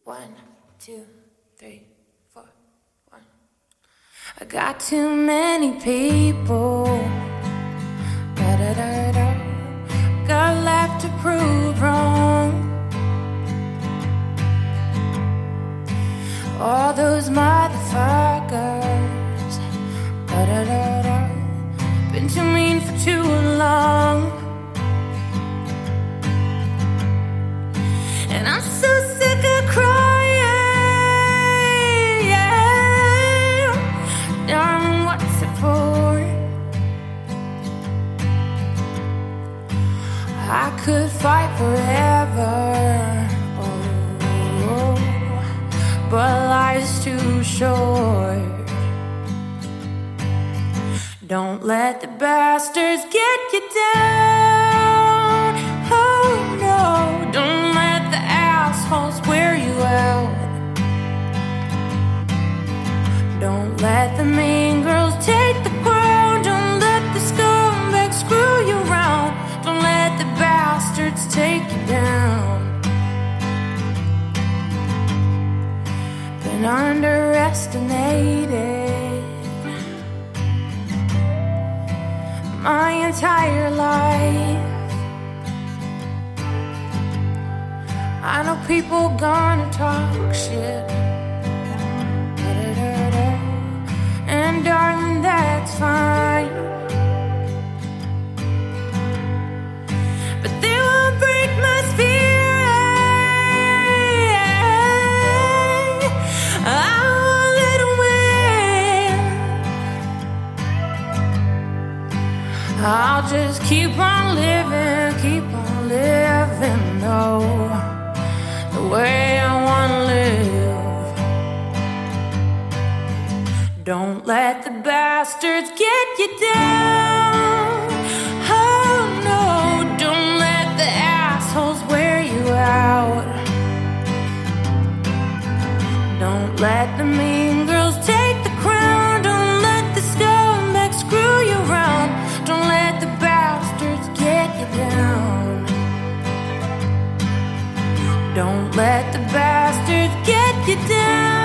1, 2, 3, 4, 1. I got too many people. Da-da-da-da. Got left to prove wrong. All those motherfuckers. Da-da-da-da. Been too mean for too long. And I'm so sick of crying, yeah. Darling, what's it for? I could fight forever, oh, but life's too short. Don't let the bastards get you down, oh no. Don't let the assholes wear you out. Don't let the mean girls take the crown. Don't let the scumbags screw you around. Don't let the bastards take you down. Been underestimated my entire life. I know people gonna talk shit, da-da-da-da. And darling, that's fine, but they won't break my spirit. I won't let them win. I'll just keep on living, though, the way I wanna live. Don't let the bastards get you down, oh no. Don't let the assholes wear you out. Don't let the mean girls take the crown. Don't let the scumbags screw you around. Don't let the bastards get you down. Don't let the bastards get you down.